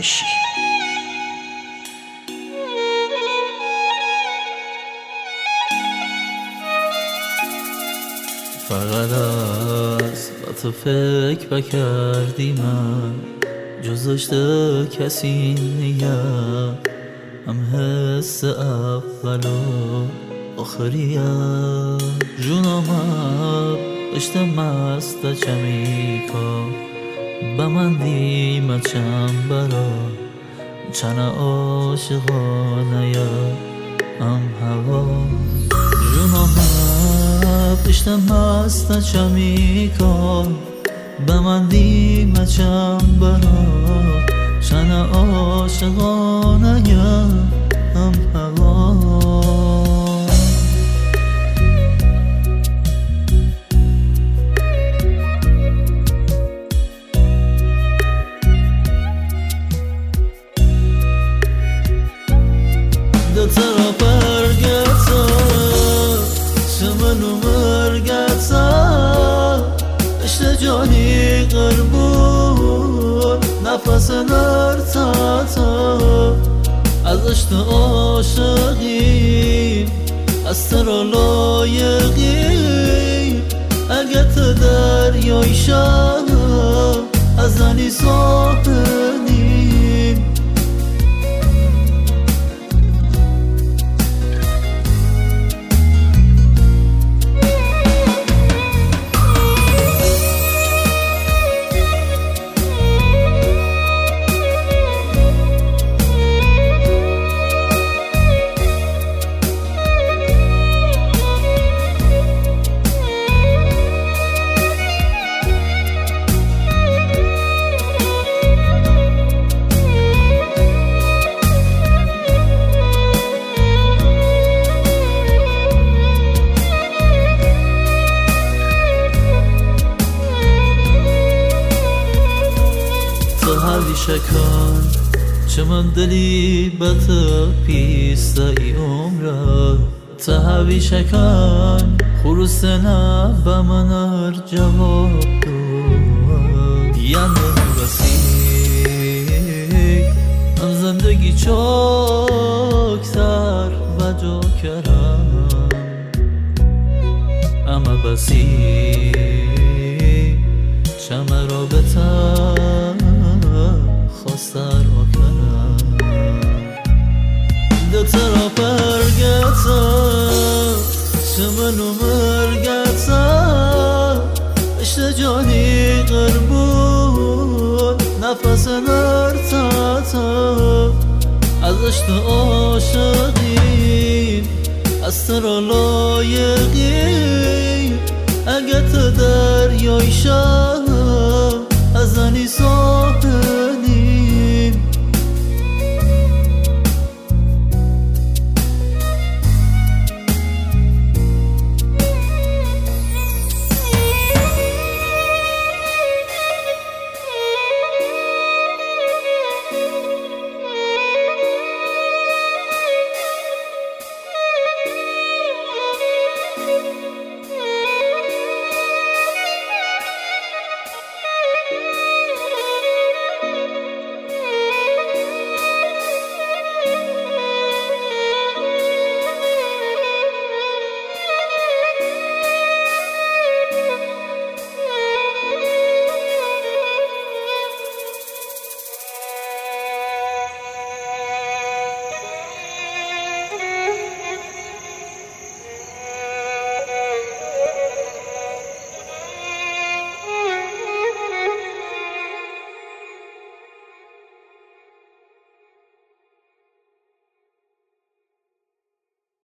بشی. فقط از با تو فکر بکردی من جزشته کسی نیم هم حس اول و آخریم جونم اشته مست چمی کن به من دیمه چند برا چند عاشقانه هم هوا جونم اشته مست چمی کن به من دیمه چند برا چند عاشقانه هم هوا ده طرف ارگتا چمنو مرگتا اشته جانی قربون نفس نرتاتا از اشت عاشقی از ترا لایقی اگه تو دریای شب از زنی ساحلی همیشه کن چه من دلی بت پیسته ای عمره تا همیشه کن خروس نه به من هر جواب دو یعنی بسی هم زندگی چاکتر و جا کرم اما بسی چمه را بتر خواستر آکنم ده طرف ارگتا چمنو مرگتا اشته جانی قربون نفس نرتاتا از اشت عاشقی از ترا لایقی اگه تو دریای شب